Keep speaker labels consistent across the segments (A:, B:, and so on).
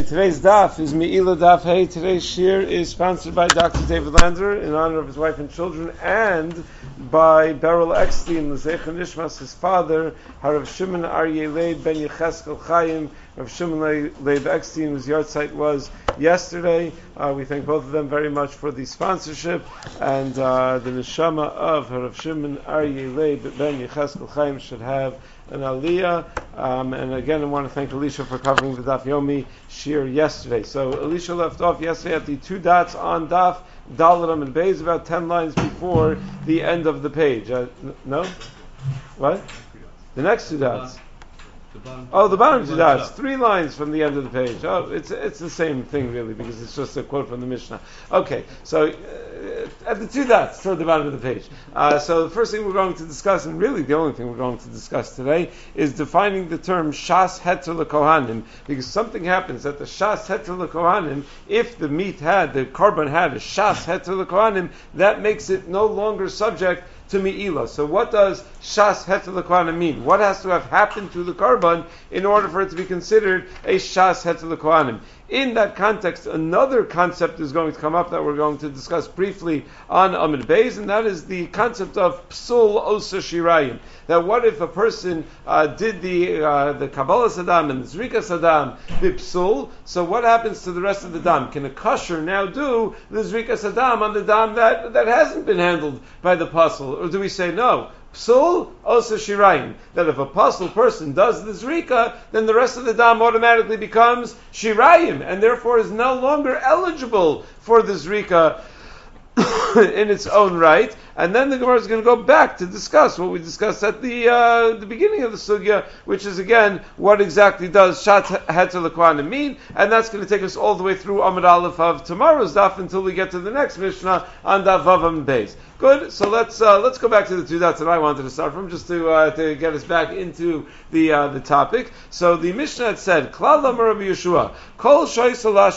A: Today's daf is Me'ila Daf Hey. Today's shir is sponsored by Dr. David Lander in honor of his wife and children, and by Beryl Eckstein, L'Zeich Nishmas, his father, Harav Shimon Aryeh Leib Ben Yecheskel Chaim. Rav Shimon Leib Eckstein, whose yahrzeit was yesterday. We thank both of them very much for the sponsorship, and the neshama of Rav Shimon Aryeh Leib Ben Yecheskel Chaim should have an aliyah. And again, I want to thank Alicia for covering the Daf Yomi shir yesterday. So Alicia left off yesterday at the two dots on Daf Dalaram and Beis, about 10 lines before the end of the page. No? What? The next two dots. The bottom two dots. 3 lines from the end of the page. It's the same thing really, because it's just a quote from the Mishnah. Okay, so at the 2 dots toward the bottom of the page. So the first thing we're going to discuss, and really the only thing we're going to discuss today, is defining the term Shas Heter LeKohanim, because something happens at the Shas Heter LeKohanim. If the korban had a Shas Heter LeKohanim, that makes it no longer subject to Me'ila. So what does Shas Heter LeKohanim mean? What has to have happened to the korban in order for it to be considered a Shas Heter LeKohanim? In that context, another concept is going to come up that we're going to discuss briefly on Amud Beis, and that is the concept of Psul Osa Shirayim. That what if a person did the Kabbalah Sadam and the Zrika Sadam, the Psul, so what happens to the rest of the Dam? Can a kosher now do the Zrika Sadam on the Dam that hasn't been handled by the Pasul? Or do we say no? Psul Osa Shirayim. That if a puzzle person does the Zrika, then the rest of the Dam automatically becomes Shirayim, and therefore is no longer eligible for the Zrika in its own right. And then the Gemara is going to go back to discuss what we discussed at the beginning of the sugya, which is again what exactly does Shat Heter LeKohanim mean, and that's going to take us all the way through Amud Aleph of tomorrow's daf until we get to the next Mishnah on Daf Vav Amud Beis. Good. So let's go back to the 2 dots that I wanted to start from, just to get us back into the topic. So the Mishnah had said, Klal Amar Rabbi Yeshua, Kol Shahai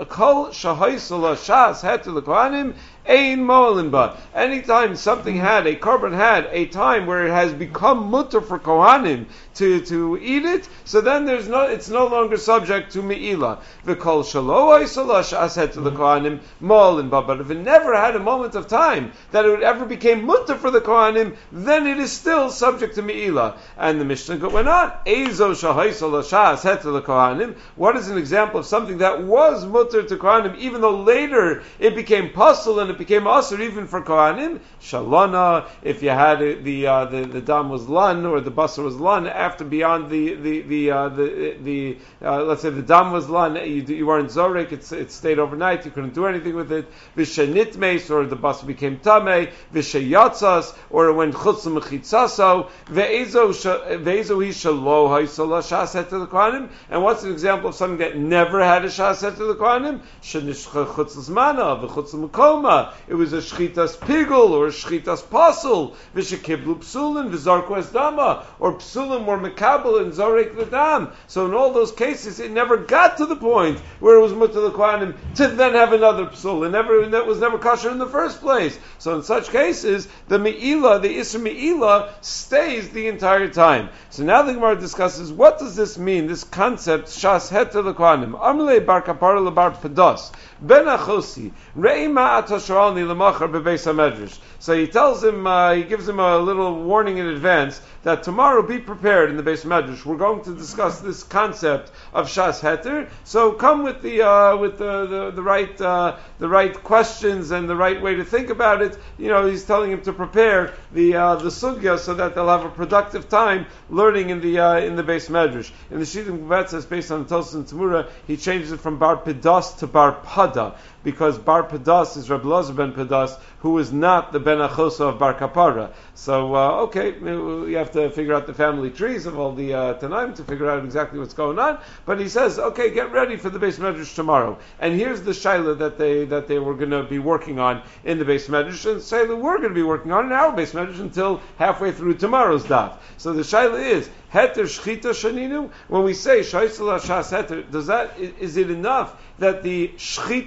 A: Shas Heter LeKohanim Ein Mo'alin Ba. Anytime something had a korban had a time where it has become mutter for kohanim to eat it, so then it's no longer subject to me'ila. V'kol shalo shas heter LeKohanim Mo'alin Ba. But if it never had a moment of time that it ever became mutter for the kohanim, then it is still subject to me'ila. And the Mishnah went on, Ezo shahai shas heter LeKohanim. What is an example of something that was mutter to kohanim, even though later it became pasul and it became asur even for kohanim? Shalana, if you had the dam was lan or the basar was lan, after beyond the let's say the dam was lan, you weren't zorek, it stayed overnight, you couldn't do anything with it. Vishenitmeis, or the basar became tamei. Vishayatzas, or it went chutz mechitzaso. Ve'ezo hi shalo ha'isala shas heter LeKohanim. And what's an example of something that never had a shas heter LeKohanim? Shenishcha chutz l'zmana v'chutz l'makoma. It was a shchitas pigul or a shchitas pasul. V'shekiblu psulin v'zarku esdama, or psulim were mekabel and zorek l'dam. So in all those cases, it never got to the point where it was mutter l'kohanim to then have another psul. That was never kosher in the first place. So in such cases, the me'ila, the isra me'ila, stays the entire time. So now the Gemara discusses, what does this mean, this concept, shas heter LeKohanim? Amle bar kapara lebar pedos. Ben achosi, re'ima atosharalni lemachar bebeis hamedrash. So he tells him, he gives him a little warning in advance that tomorrow be prepared in the Beis Medrash. We're going to discuss this concept of Shas Heter. So come with the right questions and the right way to think about it. You know, he's telling him to prepare the sugya so that they'll have a productive time learning in the Beis Medrash. In the Shittim Gvetz, based on the Tosfos and Tzmura, he changes it from Bar Pedas to Bar Pada, because Bar Pedas is Rabbi Elazar ben Pedas, who is not the Ben Achosa of Bar Kapara. So, you have to figure out the family trees of all the Tanaim to figure out exactly what's going on. But he says, okay, get ready for the Beis Medrash tomorrow. And here's the Shaila that they were going to be working on in the Beis Medrash, and Shaila we're going to be working on in our Beis Medrash until halfway through tomorrow's daf. So the Shaila is, Heter Shchita Shaninu, when we say Shaisala Shas Heter, is it enough that the Shchita was done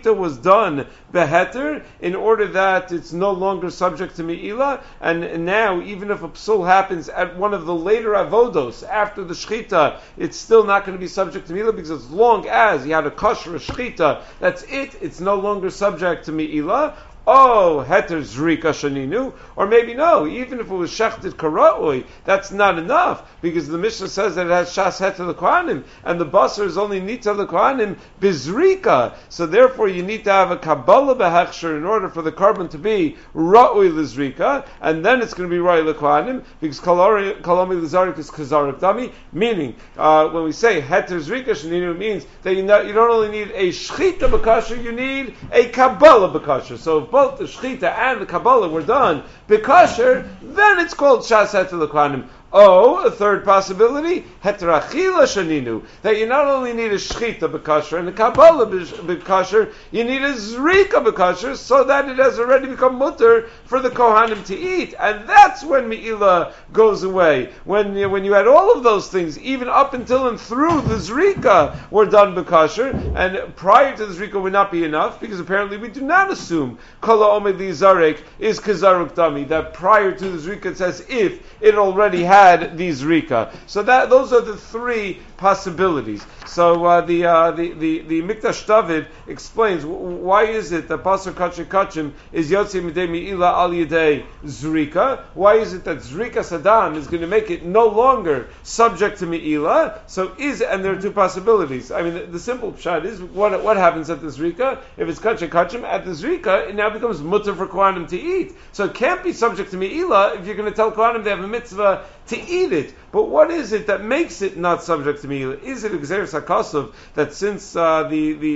A: done beheter in order that it's no longer subject to me'ilah, and now even if a psul happens at one of the later avodos after the shchita, it's still not going to be subject to me'ilah, because as long as he had a kosher shchita, that's it, it's no longer subject to me'ilah. Oh, heter zrika shaninu, or maybe no, even if it was shechted kara'oi, that's not enough, because the Mishnah says that it has shas heter l'kohanim, and the basar is only nita l'kohanim bizrika, so therefore you need to have a kabbalah behechsher in order for the carbon to be ra'oi l'zrika, and then it's going to be ra'oi l'kohanim, because kalomi l'zarik is kazarik dami, meaning, when we say heter zrika shaninu, it means that you don't only need a shchita b'kasher, you need a kabbalah b'kasher. So if both the shchita and the kabbalah were done b'kasher, then it's called shas heter l'kohanim. Oh, a third possibility, heterachila shaninu, that you not only need a shchita b'kasher and a kabbalah b'kasher, you need a zrika b'kasher, so that it has already become mutter for the kohanim to eat, and that's when me'ilah goes away. When you had all of those things, even up until and through the zrika, were done b'kasher, and prior to the zrika would not be enough, because apparently we do not assume kala omed li zarek is kazaruk dami, that prior to the zrika it says if it already had these rika. So those are the three possibilities. So the Mikdash David explains why is it that Basar Kachim Kachim is Yotzi Midei Me'ilah Al Yedei Zrika? Why is it that Zrika Saddam is going to make it no longer subject to Me'ilah? And there are two possibilities. I mean, the simple pshat is what happens at the Zrika? If it's Kachim Kachim, at the Zrika, it now becomes mutter for Kohanim to eat. So it can't be subject to Me'ilah if you're going to tell Kohanim they have a mitzvah to eat it. But what is it that makes it not subject to me'ilah? Is it Gzeres HaKosov that since that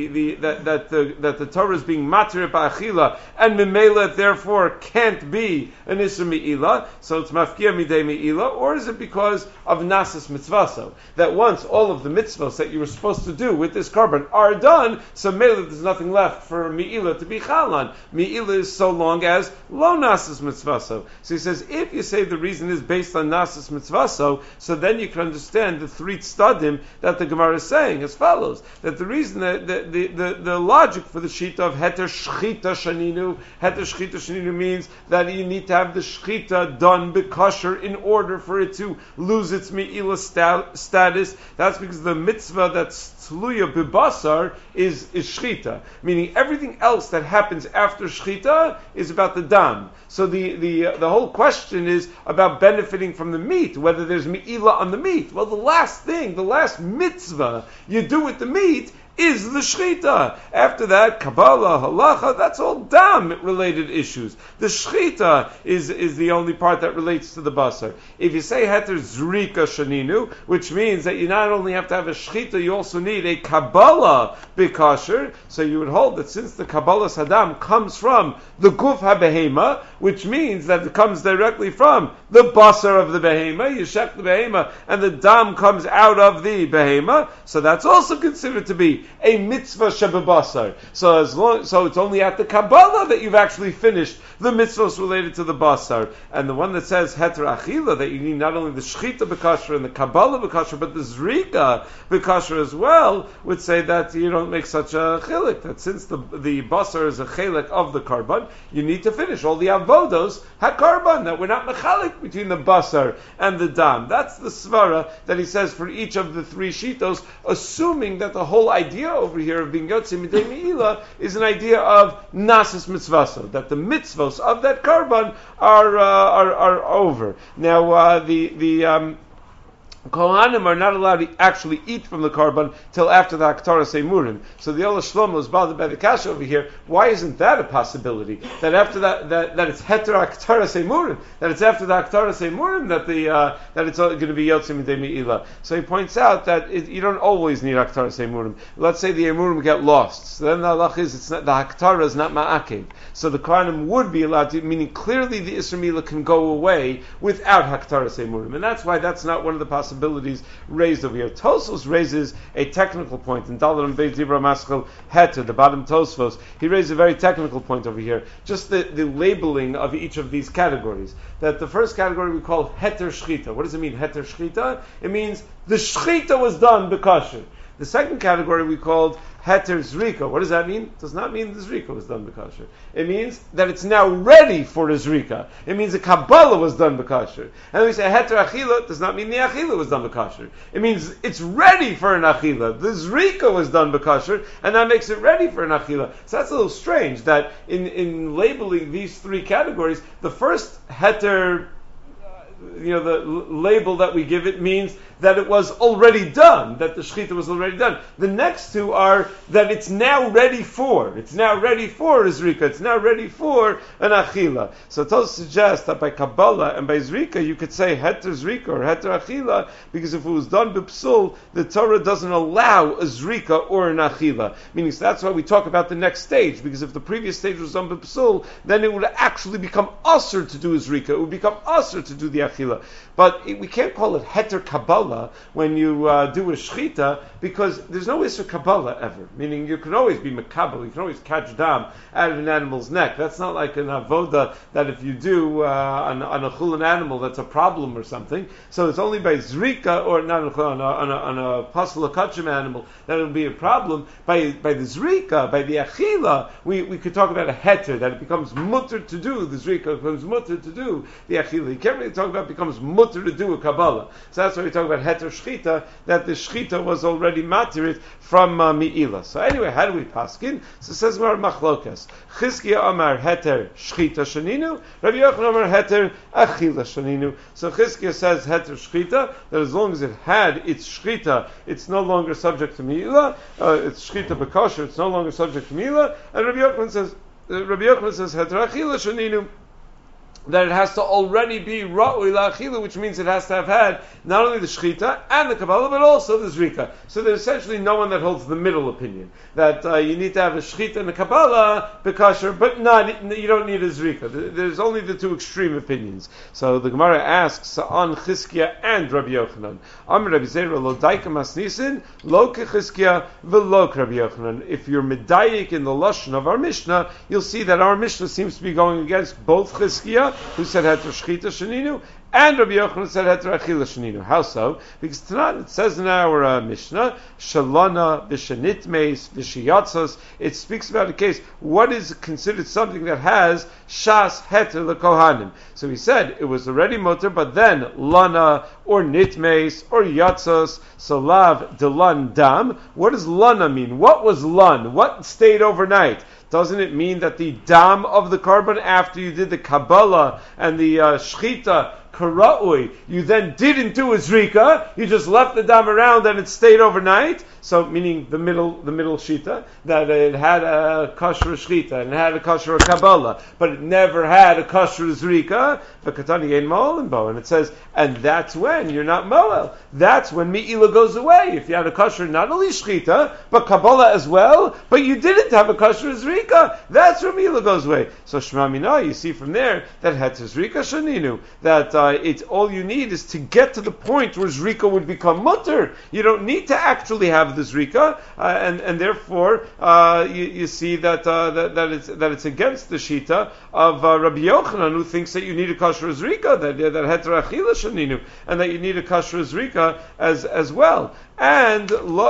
A: the Torah is being matir ba'achila and memela it therefore can't be an isur me'ilah, so it's mafkia midei me'ilah, or is it because of nasis mitzvaso, that once all of the mitzvahs that you were supposed to do with this carbon are done, so me'ilah there's nothing left for me'ilah to be chalan. Me'ilah is so long as lo nasis mitzvaso. So he says if you say the reason is based on nasis mitzvaso, so then you can understand the three tzadim that the Gemara is saying as follows: that the reason that the logic for the shita of heter shchita shaninu means that you need to have the shchita done b'kosher in order for it to lose its me'ilah status. That's because the mitzvah that's tluya b'basar is shchita, meaning everything else that happens after shchita is about the dam. So the whole question is about benefiting from the meat, whether there's me'ilah on the meat. Well, the last mitzvah you do with the meat is the shchita. After that, Kabbalah, halacha, that's all dam-related issues. The shchita is the only part that relates to the basar. If you say heter zrika shaninu, which means that you not only have to have a shchita, you also need a Kabbalah b'kasher, so you would hold that since the Kabbalah sadam comes from the guf ha-behema, which means that it comes directly from the basar of the behema, you shech the behema, and the dam comes out of the behema, so that's also considered to be a mitzvah shebabasar. So it's only at the Kabbalah that you've actually finished the mitzvahs related to the basar. And the one that says heter achila, that you need not only the shchita b'kasher and the Kabbalah b'kasher, but the zrika b'kasher as well, would say that you don't make such a chilik, that since the basar is a chilik of the karban, you need to finish all the avodos ha-karban, that we're not mechalik between the basar and the dam. That's the svara that he says for each of the three shitos, assuming that the whole idea over here of being yotzi midei me'ilah is an idea of nasis mitzvaso, that the mitzvos of that karban are over. Now the Kohanim are not allowed to actually eat from the karban till after the Haktarah Seimurim. So the Ola Shlomo is bothered by the kasha over here. Why isn't that a possibility? That after that it's heter Haktarah Seimurim, that it's after the Haktarah Seimurim that it's going to be Yotzi Midei Me'ilah. So he points out that you don't always need Haktarah Seimurim. Let's say the Emurim get lost. So then the halach is the Haktarah is not ma'akev. So the Kohanim would be allowed to, meaning clearly the Isser Milah can go away without Haktarah Seimurim. And that's why that's not one of the possibilities raised over here. Tosfos raises a technical point in Dalar Beis Dibra Maschel Heter, the bottom Tosfos. He raises a very technical point over here. Just the labeling of each of these categories. That the first category we call Heter Shchita. What does it mean, Heter Shchita? It means the Shchita was done b'kosher. The second category we called heter zrika. What does that mean? It does not mean the zrika was done b'kosher. It means that it's now ready for the zrika. It means the Kabbalah was done b'kosher. And we say heter achila does not mean the achila was done b'kosher. It means it's ready for an achila. The zrika was done b'kosher, and that makes it ready for an achila. So that's a little strange that in labeling these three categories, the first heter, the label that we give it means that it was already done, that the shechita was already done. The next two are that it's now ready for a zrika, it's now ready for an achila. So Tosfos suggests that by Kabbalah and by zrika, you could say heter zrika or heter achila, because if it was done b'psul, the Torah doesn't allow a zrika or an achila. Meaning, so that's why we talk about the next stage, because if the previous stage was done b'psul, then it would actually become usher to do a zrika, it would become usher to do the achila. But we can't call it heter Kabbalah when you do a shechita, because there's no isser Kabbalah ever. Meaning you can always be mekabel, you can always catch dam out of an animal's neck. That's not like an avoda that if you do on a chulin animal, that's a problem or something. So it's only by zrika, or not on a pasal kachim animal, that it'll be a problem. By the zrika, by the achila, we could talk about a heter, that it becomes mutter to do the zrika, becomes mutter to do the achila. You can't really talk about becomes mutter to do a Kabbalah. So that's why we talk about heter shchita, that the shchita was already matirit from mi'ila. So anyway, how do we paskin? So it says more machlokas. Chizkiya Amar heter shchita shaninu, Rabbi Yochanan Amar heter achila shaninu. So Chizkiya says heter shchita, that as long as it had its shchita, it's no longer subject to mi'ila, it's shchita b'kosher, it's no longer subject to mi'ila, and Rabbi Yochanan says heter achila shaninu, that it has to already be ra'ui la'achila, which means it has to have had not only the shechita and the Kabbalah, but also the zrika. So there's essentially no one that holds the middle opinion, that you need to have a shechita and a Kabbalah b'kosher, but you don't need a zrika. There's only the two extreme opinions. So the Gemara asks on Chizkiya and Rabbi Yochanan, Amar Rabbi Zera lo daika masnisin, lo kechizkiya v'lo Rabbi Yochanan. If you're medayik in the lashon of our Mishnah, you'll see that our Mishnah seems to be going against both Chizkiya, who said heter shchita sheninu, and Rabbi Yochanan said heter achila sheninu. How so? Because tonight it says in our Mishnah, shalana v'shenitmeis v'shiyatzos. It speaks about a case. What is considered something that has shas heter lekohanim? So he said it was already mutter, but then lana or nitmeis or yatzos. So lav delan dam. What does lana mean? What was lan? What stayed overnight? Doesn't it mean that the dam of the carbon, after you did the Kabbalah and the shchita, kara'ui, you then didn't do a zrika, you just left the dam around and it stayed overnight? So, meaning the middle shita, that it had a kosher shchita and it had a kosher Kabbalah, but it never had a kosher zrika, and it says, and that's when you're not moel. That's when mi'ila goes away. If you had a kosher, not only shchita, but Kabbalah as well, but you didn't have a kosher zrika, that's where mi'ila goes away. So Shema Mina, you see from there that heter zrika shaninu, that it's all you need is to get to the point where zrika would become mutter. You don't need to actually have the zrika, and therefore you see that it's against the shita of Rabbi Yochanan, who thinks that you need a kosher zrika, that heter achila shaninu, and that you need a kosher zrika as well. And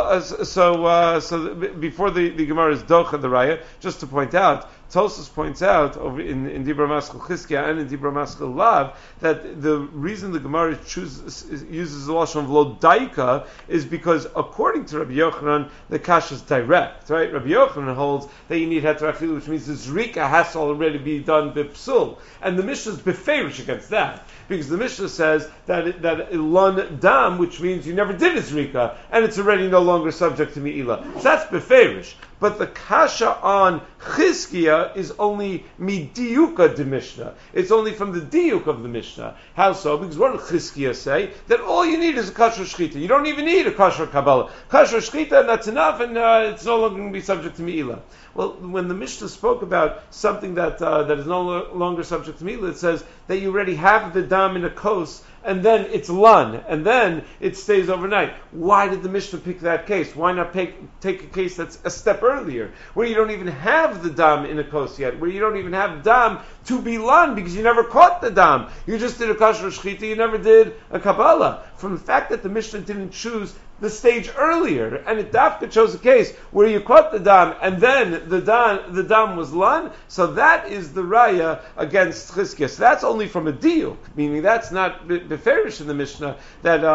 A: so before the Gemara's docha the raya, just to point out, Tosfos points out over in Dibra Maskal Chizkiya and in Dibra Maskal Lav that the reason the Gemara uses the lashon of lo daika is because according to Rabbi Yochanan the kasha is direct, right? Rabbi Yochanan holds that you need heter achila, which means the zrika has to already be done b'psul, and the Mishnah is beferish against that, because the Mishnah says that lon dam, which means you never did a zrika and it's already no longer subject to mi'ila. So that's beferish. But the kasha on Chizkiya is only midiyuka de Mishnah. It's only from the diuk of the Mishnah. How so? Because what did Chizkiya say? That all you need is a kosher shchita. You don't even need a kosher Kabbalah. Kosher shchita, and that's enough, and it's no longer going to be subject to mi'ila. Well, when the Mishnah spoke about something that is no longer subject to mi'ila, it says that you already have the dam in a kos, and then it's lan, and then it stays overnight. Why did the Mishnah pick that case? Why not take a case that's a step earlier, where you don't even have the dam in a kos yet, where you don't even have dam to be lan, because you never caught the dam. You just did a kosher shchita, you never did a Kabbalah. From the fact that the Mishnah didn't choose the stage earlier, and it dafka chose a case where you cut the dam and then the dam was lan, so that is the raya against chizkiya. So that's only from a diuk, meaning that's not beferish in the Mishnah that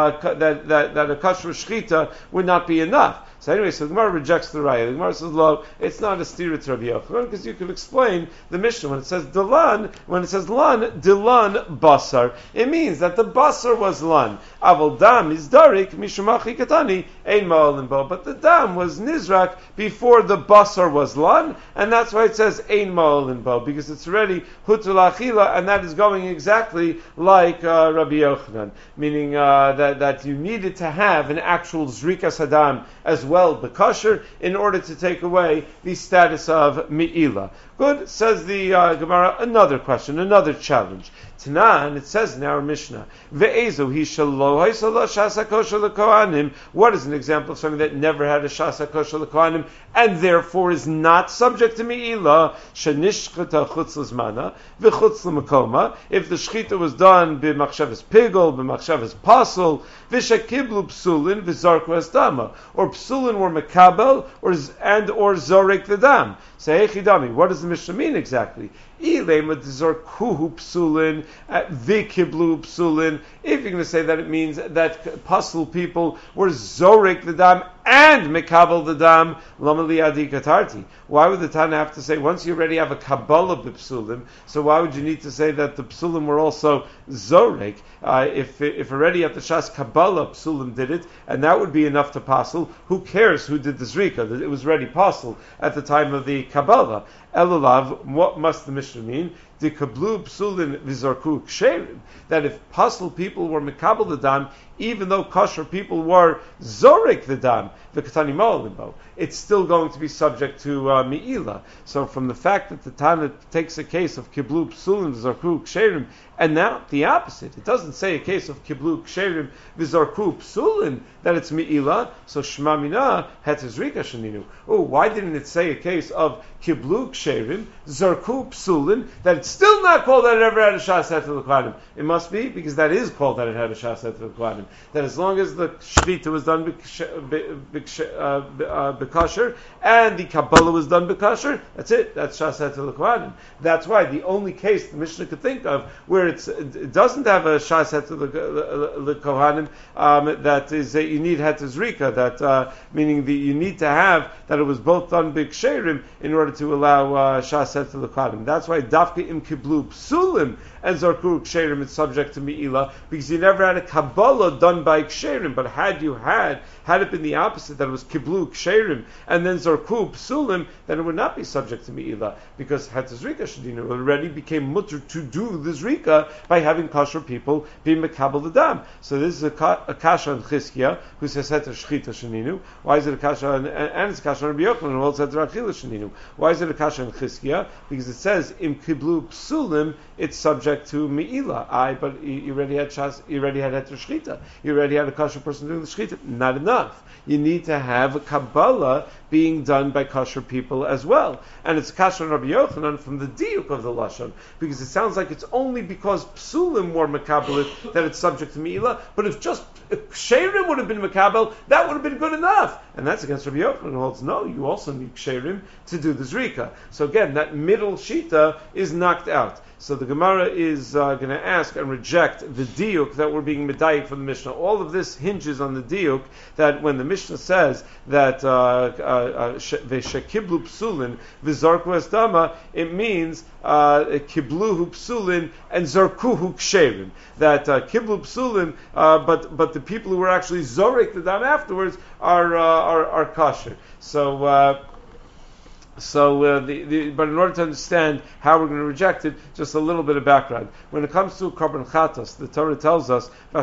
A: a kosher shchita would not be enough. So anyway, so the Gemara rejects the raya. The Gemara says, "Lo, it's not a stira to Rabbi Yochanan because you can explain the Mishnah when it says delan, when it says lan, delan basar. It means that the basar was lan. Aval dam is darik mishamachi katani ein ma'alin bo. But the dam was nizrak before the basar was lan, and that's why it says ein ma'alin bo because it's already hutul achila, and that is going exactly like Rabbi Yochanan, meaning that you needed to have an actual zrikas hadam as well bekosher in order to take away the status of mi'ila. Good, says the Gemara. Another question, another challenge. Tanan, it says in our Mishnah, Ve'ezu hi shalo shasa kosher lekohanim. What is an example of something that never had a shasa kosher lekohanim and therefore is not subject to mi'ila? Shenishchata chutz l'zmana v'chutz l'makoma. If the shchita was done b'machshavas pigel, b'machshavas pasel, v'shekiblu psulin v'zarku esdama, or psulin were makabel, or zorek the dam. Say echidami. What does the Mishnah mean exactly? Ilema dzarkuhu psulin vikiblu psulin. If you're going to say that it means that pasul people were zorek the dam and mekabel the dam, lama liadi katarti. Why would the Tana have to say once you already have a kabbalah b'psulim? So why would you need to say that the psulim were also zorek? If already at the shas kabbalah psulim did it, and that would be enough to pasul. Who cares who did the zrika? It was already pasul at the time of the kabbalah. Elulav, what must the Mishnah mean? The kablu psulin v'zarku ksherim. That if pasul people were mekabel the dam, even though kosher people were zorek the dam, v'katani ma'olimbo, it's still going to be subject to mi'ila. So from the fact that the Tana takes a case of kiblu psulin v'zarku ksherim, and now the opposite, it doesn't say a case of kiblu ksherim v'zarku psulin that it's mi'ila. So shma mina hetezrika sheninu. Oh, why didn't it say a case of kiblu ksherim zarku psulin that it's still not called that it ever had a shas heter l'kohanim? It must be because that is called that it had a shas heter l'kohanim. That as long as the shvita was done b'kosher and the kabbalah was done b'kosher, that's it. That's shas heter l'kohanim. That's why the only case the Mishnah could think of where it doesn't have a shas heter l'kohanim, that is you need heter zrika. That meaning you need to have that it was both done b'ksherim in order to allow shas heter l'kohanim. That's why dafka im kiblu psulim and zarku ksherim is subject to mi'ila because you never had a kabbalah done by ksherim. But had it been the opposite, that it was kiblu ksherim and then zarku psulim, then it would not be subject to mi'ila because heter zrika shadina already became mutter to do the zrika by having kosher people being mekabel the dam. So this is a kasha on Chizkiya who says heter shchita sheninu. Why is it a kasha and it's a kasha on Rabbi Yochanan who holds heter achila sheninu? Why is it a kasha on Chizkiya? Because it says im kiblu psulim it's subject to mi'ila. But you already had heter shchita. You already had a kosher person doing the shchita. Not enough. You need to have a kabbalah being done by kosher people as well. And it's kasher on Rabbi Yochanan from the diuk of the lashon, because it sounds like it's only because psulim were mekabelit that it's subject to mi'ila. But if ksherim would have been mekabel, that would have been good enough. And that's against Rabbi Yochanan who holds no, you also need ksherim to do the zrika. So again, that middle shita is knocked out. So the Gemara is going to ask and reject the diuk that we're being medayik from the Mishnah. All of this hinges on the diuk that when the Mishnah says that v'shekiblu psulin v'zarku esdama, it means kibluhu psulin and zarkuhu ksherim. That kiblu psulin, but the people who were actually zorek the dam afterwards are kosher. But in order to understand how we're going to reject it, just a little bit of background. When it comes to Korban Chatas, the Torah tells us that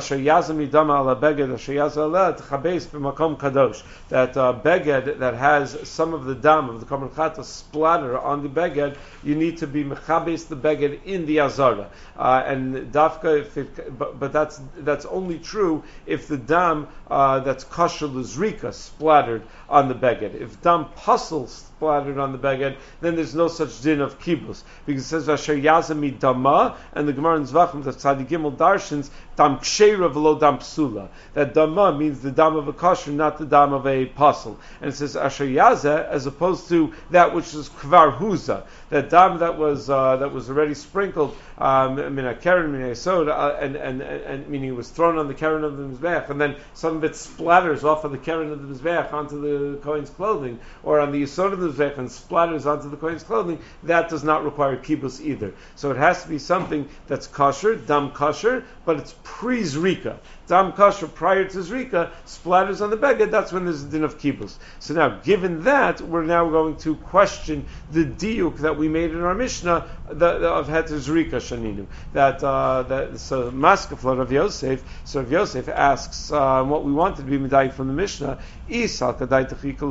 A: beged that has some of the dam of the Korban Chatas splatter on the beged, you need to be mechabes the beged in the azara. And dafka, but that's only true if the dam that's kosher l'zrika splattered on the beged. If dam puzzles splattered on the beged, then there's no such din of kibus. Because it says, Asher yazami dama, and the Gemara in Zvachim, the Tzadi Gimel Darshans, dam ksheira v'lo dam psula. That dama means the dam of a kosher, not the dam of a pasul. And it says, Asher yazeh, as opposed to that which is kvar huza, that dam that was already sprinkled, min keren min yesod, and meaning it was thrown on the keren of the mizbeach, and then some of it splatters off of the keren of the mizbeach onto the kohen's clothing, or on the yesod of the mizbeach and splatters onto the kohen's clothing. That does not require kibbutz either. So it has to be something that's kosher, dam kosher, but it's pre-zrika. Dam kosher prior to zrika splatters on the beged. That's when there's a din of kibbutz. So now, given that, we're now going to question the diuk that we made in our Mishnah of heter zrika shaninu. So Maskefla Rav Yosef. So Rav Yosef asks what we wanted to be medayik from the Mishnah. If you're going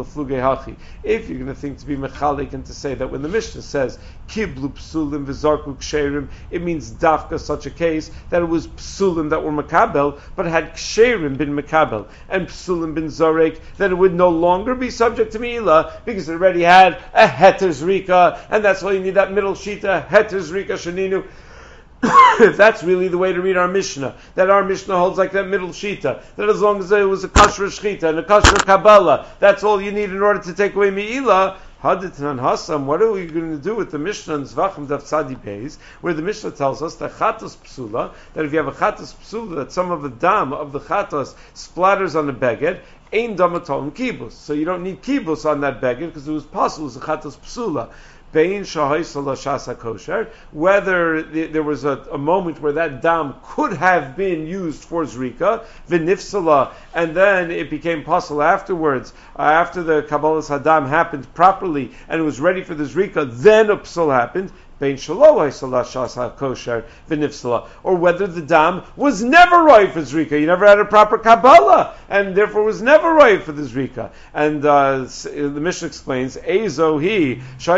A: to think to be mechalik and to say that when the Mishnah says kiblu psulim v'zarku ksherim, it means dafka such a case that it was psulim that were makabel, but had ksherim been makabel and psulim bin zorek, then it would no longer be subject to meila because it already had a heter zrika, and that's why you need that middle shita heter zrika shaninu. If that's really the way to read our Mishnah, that our Mishnah holds like that middle shita, that as long as it was a kasher shchita and a kasher kabbalah, that's all you need in order to take away meila. Haditnan Hasam, what are we going to do with the Mishnah in Zvachim Daf Tzadi Beis, where the Mishnah tells us that chatos psula, that if you have a chatos psula, that some of the dam of the chatos splatters on the beged, ein damaton kibus. So you don't need kibus on that beged because it was possible, it was a chatos psula. Whether there was a moment where that dam could have been used for zrika, v'nifsala, and then it became possible afterwards, after the Kabbalas Hadam happened properly, and it was ready for the zrika, then a psul happened, or whether the dam was never right for zrika, you never had a proper Kabbalah, and therefore was never right for the zrika. And the Mishnah explains, Ezohi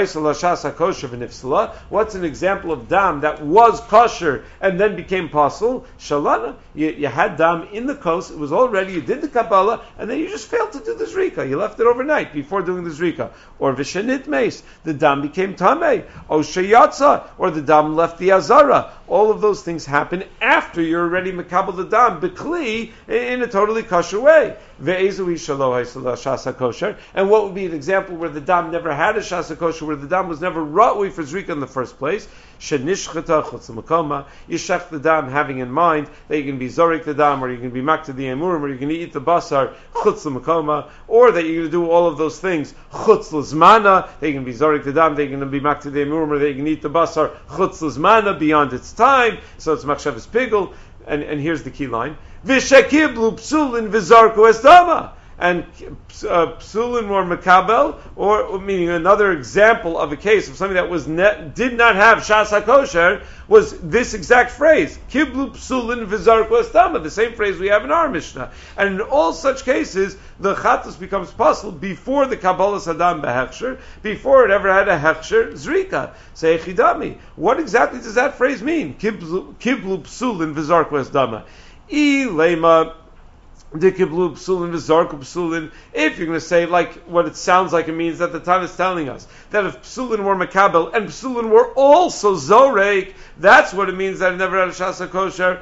A: what's an example of dam that was kosher and then became pasul? Shalana, you had dam in the coast, it was all ready, you did the Kabbalah, and then you just failed to do the zrika, you left it overnight before doing the zrika. Or vishenit meis, the dam became tamei. O sheyatza, or the dam left the azara. All of those things happen after you're already makabel the dam b'kli in a totally kosher way. Ve'ezui shalo shasa kosher. And what would be an example where the dam never had a shasa kosher, where the dam was never ra'ui for zrika in the first place? Shenishchata chutz l'makoma. You shech the dam having in mind that you can be zorik the dam, or you can be makta the emurim, or you can eat the basar chutz l'makoma, or that you're going to do all of those things chutz l'zmana, that you can be zorik the dam, that you're going to be makta the emurim, or that you can eat the basar chutz l'zmana, beyond its time. So it's machshavas pigul. And here's the key line: V'shekiblu psulin v'zarku estama. And psulin or makabel, or meaning another example of a case of something that was did not have shas hakosher, was this exact phrase: Kiblu psulin v'zarku estama, the same phrase we have in our Mishnah. And in all such cases, the chatos becomes possible before the Kabbalas Hadam behechsher, before it ever had a hechsher zrika. Say chidami. What exactly does that phrase mean? Kiblu psulin v'zarku estama. Ilema. If you're going to say like what it sounds like, it means that the Tana is telling us that if psulin were makabel and psulin were also zorek, that's what it means that it never had a shasa kosher.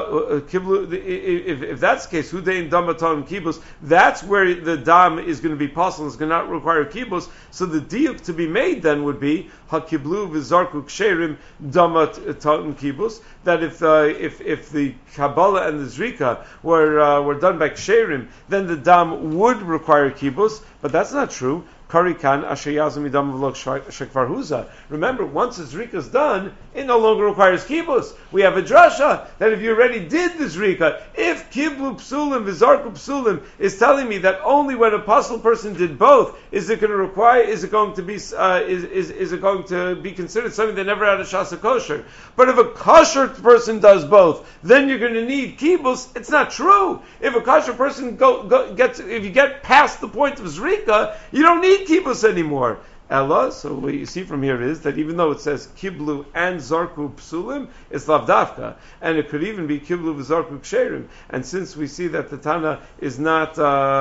A: If that's the case, hudein damaton kibus, that's where the dam is going to be possible. It's going to not require kibus. So the diuk to be made then would be hakiblu v'zarku ksherim damaton kibus. That if the Kabbalah and the Zrika were done by ksherim, then the dam would require kibus. But that's not true. Karikan ashayazim idam v'lok shekvar huza. Remember, once the zrika is done, it no longer requires kibus. We have a drasha that if you already did the zrika, if kiblu psulim v'zarku psulim is telling me that only when a puzzle person did both is it going to require, is it going to be considered something that never had a shasa kosher. But if a kosher person does both, then you're going to need kibus. It's not true. If a kosher person if you get past the point of zrika, you don't need kibus anymore. Ella, so what you see from here is that even though it says kiblu and zarku psulim, it's lavdafka, and it could even be kiblu v'zarku ksherim. And since we see that the Tana is not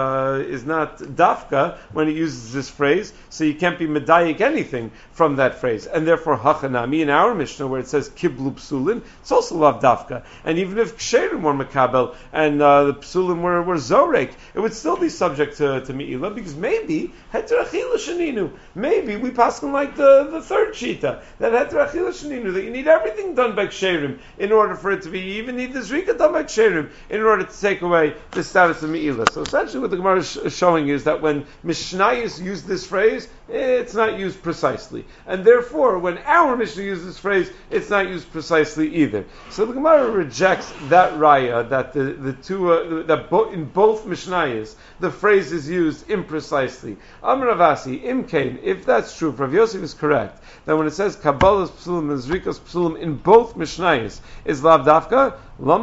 A: dafka when it uses this phrase, so you can't be medayik anything from that phrase. And therefore hachanami in our Mishnah where it says kiblu psulim, it's also lavdafka. And even if ksherim were makabel and the psulim were zorek, it would still be subject to me'ilah, because maybe heter achila sheninu. Maybe we pass on like the third shita, that heter achila sheninu, that you need everything done by ksherim in order for it to be, you even need the zrika done by ksherim in order to take away the status of me'ilah. So essentially what the Gemara is showing is that when Mishnayos use this phrase, it's not used precisely. And therefore, when our Mishnah uses this phrase, it's not used precisely either. So the Gemara rejects that raya, that the two, in both Mishnayos, the phrase is used imprecisely. Amar Ravasi, Imkain, if that's true, if Rav Yosef is correct, that when it says Kabbalah's Psulim and Zrikas Psulim in both Mishnayos is Lav Dafka,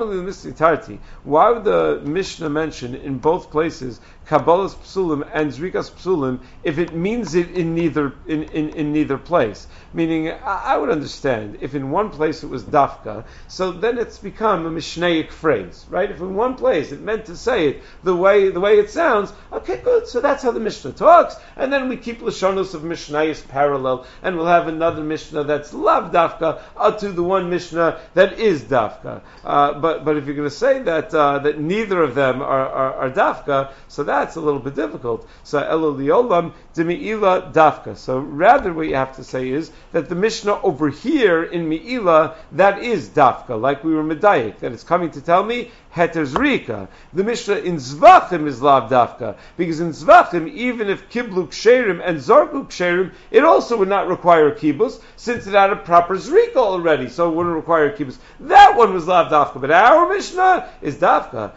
A: why would the Mishnah mention in both places Kabbalah's Psulim and Zrikas Psulim if it means it in neither place? Meaning, I would understand if in one place it was Dafka, so then it's become a Mishnaic phrase, right? If in one place it meant to say it the way it sounds, okay, good. So that's how the Mishnah talks, and then we keep Lashonos of Mishnayos parallel, and we'll have another Mishnah that's Lav Dafka to the one Mishnah that is Dafka. But if you're going to say that neither of them are dafka, so that's a little bit difficult. So elo liolam demi'ila dafka. So rather, what you have to say is that the Mishnah over here in Me'ila, that is dafka, like we were medayik, that it's coming to tell me heter zrika. The Mishnah in Zvachim is lav dafka, because in Zvachim, even if kiblu ksherim and zarku ksherim, it also would not require kibbutz, since it had a proper zrika already, so it wouldn't require kibbutz. That one was lav dafka. But our Mishnah is dafka,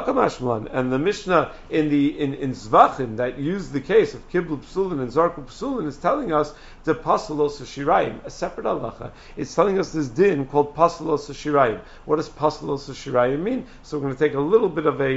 A: and the Mishnah in Zvachim that used the case of kiblu psulin and zarku psulin is telling us the pasalos shirayim, a separate halacha. It's telling us this din called pasalos shirayim. What does pasalos shirayim mean? So we're going to take a little bit of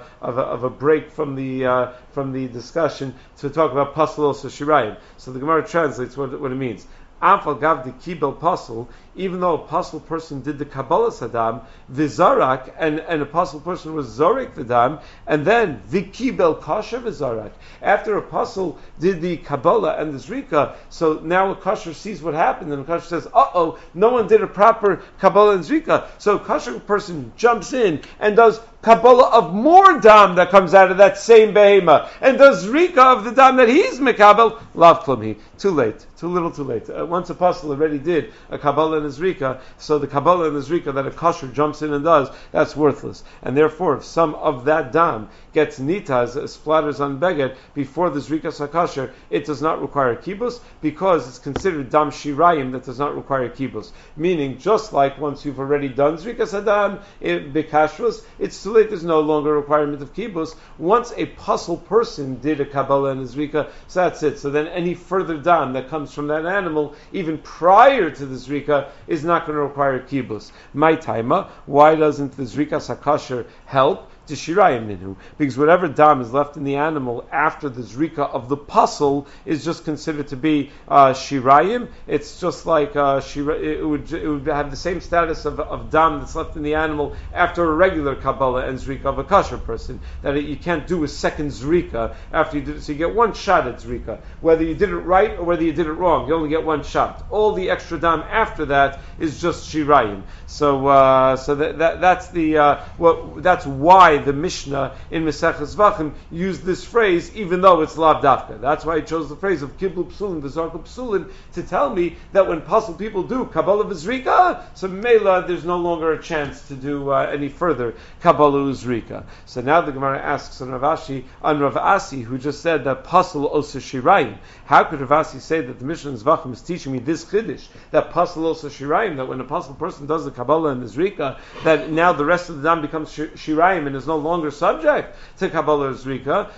A: a break from the discussion to talk about pasalos shirayim. So the Gemara translates what it means. Afal gav the kibel pasul, even though a pasul person did the Kabbalah Sadam, vizarak, and a pasul person was zorik the dam, and then the kibel kasher vizarak. After a pasul did the Kabbalah and the Zrika, so now a kasher sees what happened, and the kasher says, no one did a proper Kabbalah and Zrika. So a kasher person jumps in and does Kabbalah of more dam that comes out of that same behema, and does Zrika of the dam that he's mekabel, lav klumhi. Too late. Too little too late. Once a pasul already did a Kabbalah and a Zrika, so the Kabbalah and the Zrika that a kasher jumps in and does, that's worthless. And therefore, if some of that dam gets nitas, splatters on beged, before the Zrika sakasher, it does not require kibbutz, because it's considered dam shirayim that does not require kibbutz. Meaning, just like once you've already done Zrika sadam, bekashrus, it's too late, there's no longer a requirement of kibbutz. Once a pasul person did a Kabbalah and a Zrika, so that's it. So then any further dam that comes from that animal, even prior to the Zrika, is not going to require kibbutz. My taima, why doesn't the Zrika sakasher help? To shirayim minhu, because whatever dam is left in the animal after the zrika of the pasul is just considered to be shirayim. It's just like it would have the same status of dam that's left in the animal after a regular Kabbalah and zrika of a kasher person. That you can't do a second zrika after you did it. So you get one shot at zrika, whether you did it right or whether you did it wrong. You only get one shot. All the extra dam after that is just shirayim. So that's why the Mishnah in Maseches Zvachim used this phrase, even though it's lav dafka. That's why I chose the phrase of kiblu psulin, v'zarku psulin, to tell me that when pasul people do Kabbalah v'zrika, so mela there's no longer a chance to do any further Kabbalah v'zrika. So now the Gemara asks on Rav Asi, who just said that pasul osa shirayim. How could Rav Asi say that the Mishnah in Zvachim is teaching me this chiddush, that pasul osa shirayim, that when a pasul person does the Kabbalah and the zrika, that now the rest of the dam becomes shirayim and is no longer subject to Kabbalah Zrika.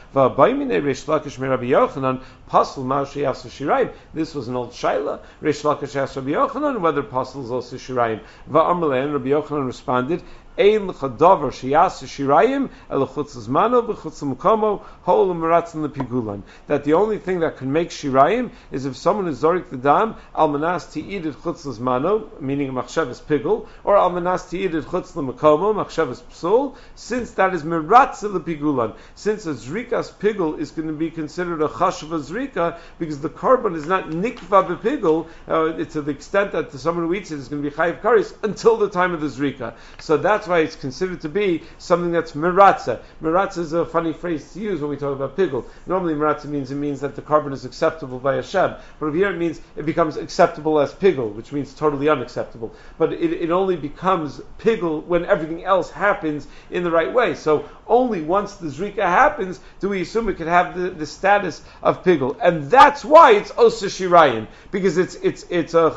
A: This was an old shaila. Reish Lakish asked Rabbi Yochanan whether pasul is also shirayim. Rabbi Yochanan responded, Ein l'chadavar sheyas shirayim elachutz zmano b'chutz l'mukomo hol l'meratzin l'pigulan. That the only thing that can make shirayim is if someone is zorik the dam al manas ti'idit chutz l'zmano, meaning machshavas pigul, or al manas ti'idit chutz l'mukomo, machshavas psul, since that is meratzin l'pigulan. Since a zrikas pigul is going to be considered a chashva zrika, because the korban is not nikva b'pigul, to the extent that someone who eats it is going to be chayiv karis until the time of the zrika. So that's why it's considered to be something that's meratza. Meratza is a funny phrase to use when we talk about pigul. Normally meratza means that the korban is acceptable by Hashem, but over here it means it becomes acceptable as pigul, which means totally unacceptable. But it only becomes pigul when everything else happens in the right way. So only once the zrika happens do we assume it can have the status of pigul, and that's why it's osa shirayim, because it's a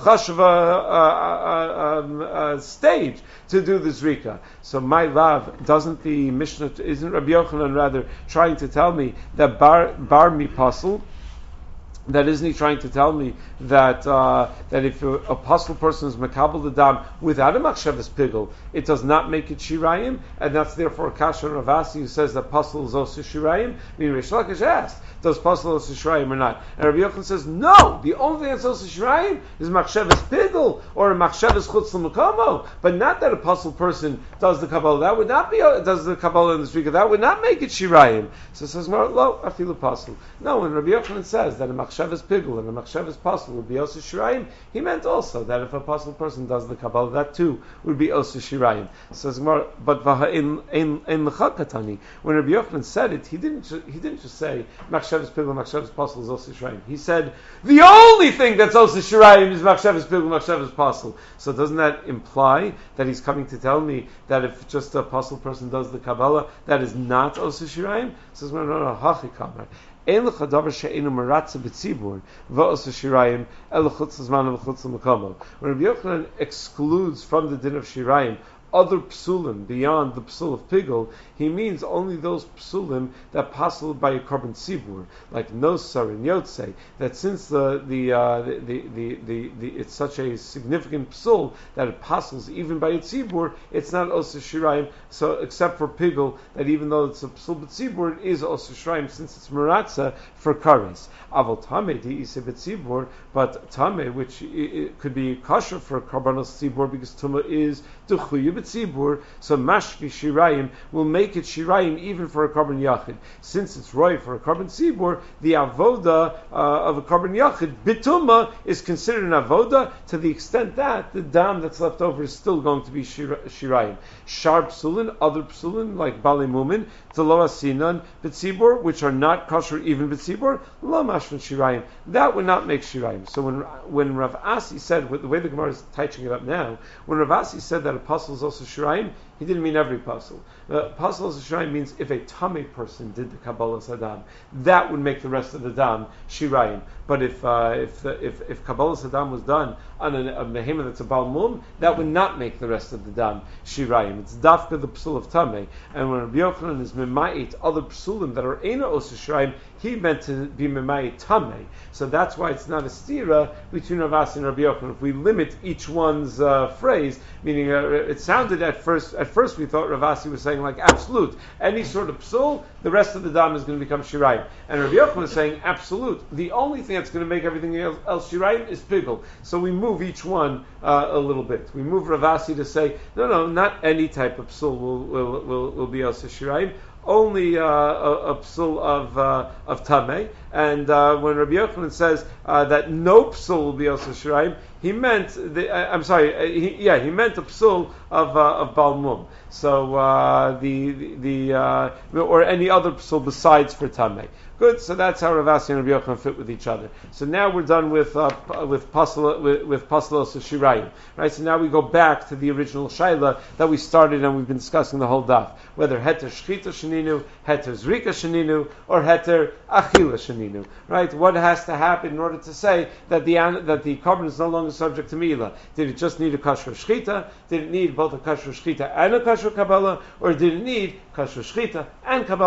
A: chashva stage to do the zrika. So my lav, doesn't the Mishnah, isn't Rabbi Yochanan rather trying to tell me that bar mi pasul? That isn't he trying to tell me that that if a pasul person is makabel the dam without a machshavas pigul, it does not make it shirayim, and that's therefore a kasha Ravasi who says that pasul is also shirayim. I mean, Rish Lakish asked, does pasul also shirayim or not? And Rabbi Yochanan says, no, the only thing that's also shirayim is machshavas pigul or a machshavas chutz l'mukomo, but not that a pasul person does the kabbalah. That would not be does the kabbalah in the street. That would not make it shirayim. So it says, lo afilu pasul. No, when Rabbi Yochanan says that a machshavas pigul and a machshavas pasul would be also shirayim, he meant also that if a pasul person does the kabbalah, that too would be also shirayim. Says Gemara, but in l'chakatani, when Rabbi Yochanan said it, he didn't just say machshavas pigul, machshavas pasul is also shirayim. He said the only thing that's also shirayim is machshavas pigul, machshavas pasul. So doesn't that imply that he's coming to tell me that if just a pasul person does the kabbalah, that is not also shirayim? Says no, hachi kamar. Ein lecha davar she'einu meratza b'tzibur v'osa shirayim el chutz l'zman v'chutz l'mukomo. When Rabbi Yochanan excludes from the din of shirayim other psulim beyond the psul of pigul, he means only those psulim that pasul by a korban tzibur, like nosar and yotzei. That since it's such a significant psul that it pasels even by a tzibur, it's not osa shirayim. So except for pigul, that even though it's a psul b'tzibur, it is osa shirayim since it's meratza for kares. Aval tameh di'ise b'tzibur, but tameh, which it could be kosher for korbanos tzibur because tumah is duchuyu b'tzibur, so mashvi shirayim will make it shirayim even for a korban yachid. Since it's roy for a korban tzibur, the avoda of a korban yachid bituma is considered an avoda to the extent that the dam that's left over is still going to be shirayim. Shar psulin, other psulin like bali mumin, telo asinan b'tzibur, which are not kosher even b'tzibur, lo mashvan shirayim. That would not make shirayim. So when Rav Asi said, the way the Gemara is touching it up now, when Rav Asi said that a pasul is also shirayim, he didn't mean every pasul. Pasul also shirayim means if a tamei person did the kabbalah sadam, that would make the rest of the dam shirayim. But if kabbalah sadam was done on a mehema that's a bal mum, that would not make the rest of the dam shirayim. It's dafka the psul of tamei. And when Rabbi Yochanan is memait other psulim that are eina also shirayim, he meant to be memait tamei. So that's why it's not a stira between Rav Asi and Rabbi Yochanan. If we limit each one's phrase, meaning it sounded at first we thought Rav Asi was saying like absolute, any sort of psul, the rest of the dam is going to become shirayim. And Rabbi Yochanan is saying absolute. The only thing that's going to make everything else shirayim is pigul. So we move each one a little bit. We move Rav Asi to say no, not any type of psul will be also shirayim. Only a psul of tamei, and when Rabbi Yochanan says that no psul will be also shirayim, he meant he meant a psul of balmum. So or any other psul besides for tamei. Good. So that's how Rav Asi and Rabbi Yochanan fit with each other. So now we're done with pasul shirayim. Right. So now we go back to the original shaila that we started and we've been discussing the whole daf. Whether heter shchita sheninu, heter zrika sheninu, or heter achila sheninu. Right. What has to happen in order to say that the korban is no longer subject to milah? Did it just need a kasher shchita? Did it need both a kasher shchita and a kasher kabbalah, or did it need kasher shchita and kabbalah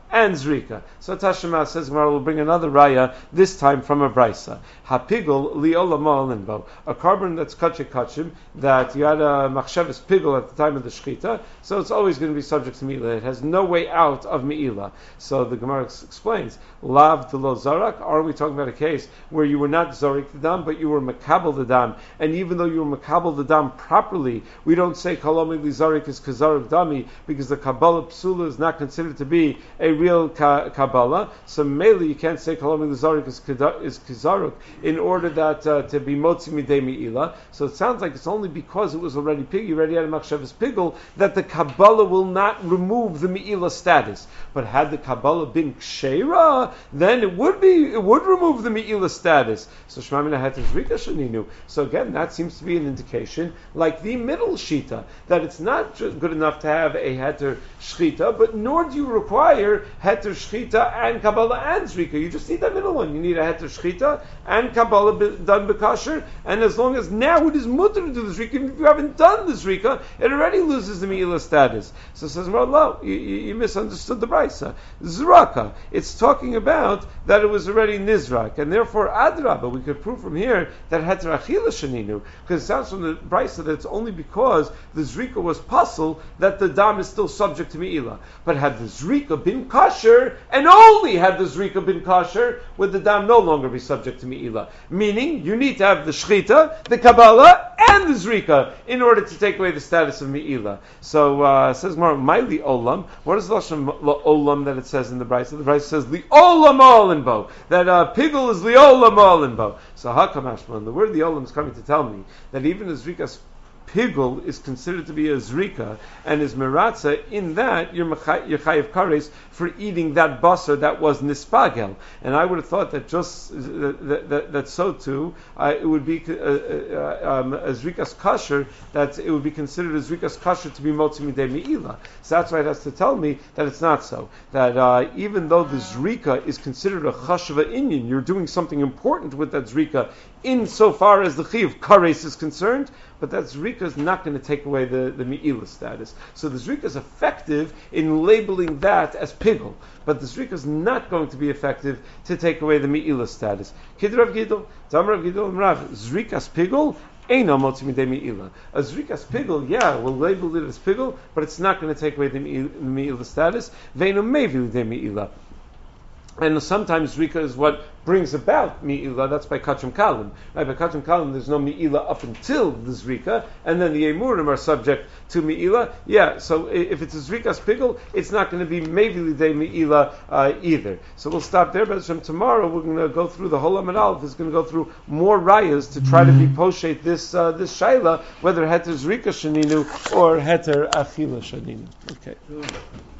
A: and Zrika. So Tashema says, Gemara will bring another raya, this time from a Brisa. Hapigul li'olama linbo. A carbon that's kachim, that you had a machshavas pigul at the time of the shchita, so it's always going to be subject to Me'ilah. It has no way out of Me'ilah. So the Gemara explains, Lav de lo zarak, are we talking about a case where you were not zarik the dam, but you were makabel the dam, and even though you were makabel the dam properly, we don't say kalomi li zarik is kazarik dami, because the Kabbalah psula is not considered to be a real Kabbalah, so mainly you can't say kalomi li zarik is kazaruk in order that to be motzi midei Me'ilah. So it sounds like it's only because it was already pig, you already had a machshavas pigul, that the Kabbalah will not remove the Me'ilah status. But had the Kabbalah been ksheira, then it would remove the Me'ilah status. So Shmamina had to Zrika Shaninu. So again, that seems to be an indication, like the middle shita, that it's not just good enough to have a heter shchita, but nor do you require heter shchita and Kabbalah and Zrika. You just need that middle one. You need a heter shchita and Kabbalah done bekasher, and as long as now it is mutter to do the Zrika, even if you haven't done the Zrika, it already loses the Me'ilah status. So it says, well, you misunderstood the Brisa. Zraka, it's talking about that it was already Nizrak, and therefore Adrabah, we could prove from here that Heter Achila Shaninu, because it sounds from the Brisa that it's only because the Zrika was puzzle that the Dam is still subject to Me'ilah. But had the Zrika been kosher, and only had the Zrika been kosher, would the Dam no longer be subject to Me'ilah. Meaning, you need to have the Shchita, the Kabbalah, and the Zrika in order to take away the status of Me'ilah. So, says more, Maili Olam. What is the Lashon Olam that it says in the Brisa? The Brisa says, the Olam Olinbo. That Pigul is the Olam Olinbo. So, Hakamashman, the word the Olam is coming to tell me that even as Zrika's Pigul is considered to be a zrika and is meratza, in that you're chayiv kares for eating that basar that was nispagel. And I would have thought that just that so too it would be a zrikas kasher, that it would be considered a zrikas kasher to be motzi midei Me'ilah. So that's why it has to tell me that it's not so. That even though the zrika is considered a chashva inyan, you're doing something important with that zrika insofar as the chayiv kares is concerned, but that zrika is not going to take away the Me'ilah status. So the zrika is effective in labeling that as pigul, but the zrika is not going to be effective to take away the Me'ilah status. Kid Rav Gidol, Tam Rav Gidol and Rav, zrikas pigul, Eino motzi midei Me'ilah. A zrikas pigul, we'll label it as pigul, but it's not going to take away the Me'ilah status. Ve'eino mevi midei Me'ilah. And sometimes Zrika is what brings about Me'ilah, that's by Kachim Kalim. Right? By Kachim Kalim, there's no Me'ilah up until the Zrika, and then the Emurim are subject to Me'ilah. Yeah, so if it's a Zrika's Pigul, it's not going to be Mevi Lidei Me'ilah either. So we'll stop there, but from tomorrow we're going to go through the whole Amud Aleph, is going to go through more rayas to try to be poshet this shaila, whether Heter Zrika Shaninu or Heter Achila Shaninu. Okay.